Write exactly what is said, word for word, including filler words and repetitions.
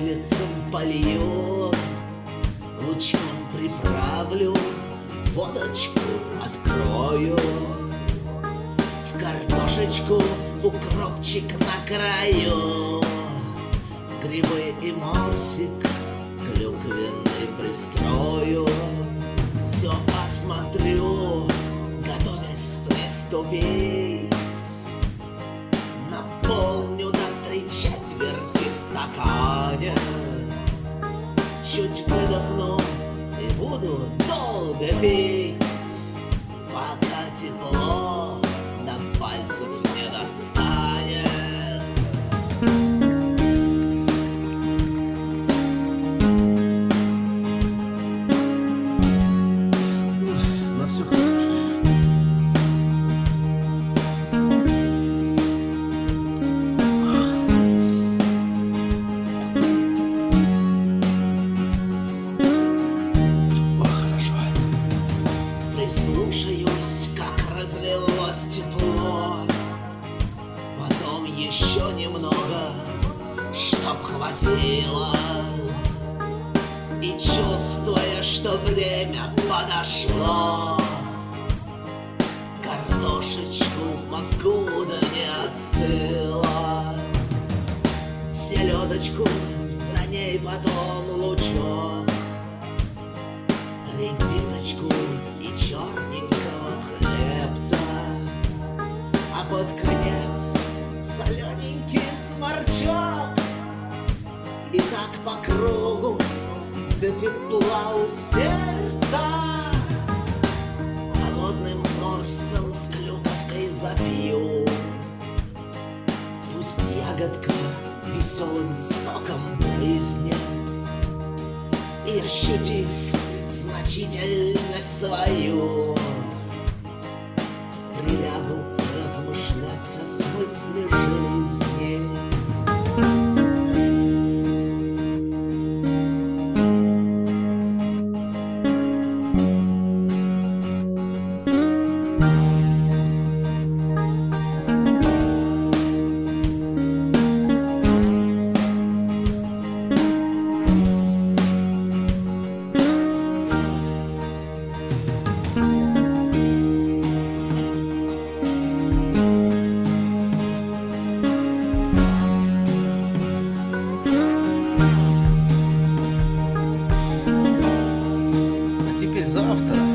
маслицем полью, лучком приправлю, водочку открою, в картошечку укропчик накрою, грибы и морсик клюквенный пристрою. Все осмотрю, готовясь приступить, наполню до три четверти в стакане, чуть выдохну и буду долго пить, пока тепло до пальцев не достанет. На все хорошее. Прислушаюсь, как разлилось тепло, потом еще немного, чтоб хватило. И чувствуя, что время подошло, картошечку покуда не остыла, селедочку за ней потом лучок, редисочку и черненького хлебца, а под конец солененький сморчок. И так по кругу до тепла у сердца, холодным морсом с клюковкой запью. Пусть ягодка веселым соком брызнет, и, ощутив значительность свою, прилягу размышлять о смысле жизни. А теперь за автора.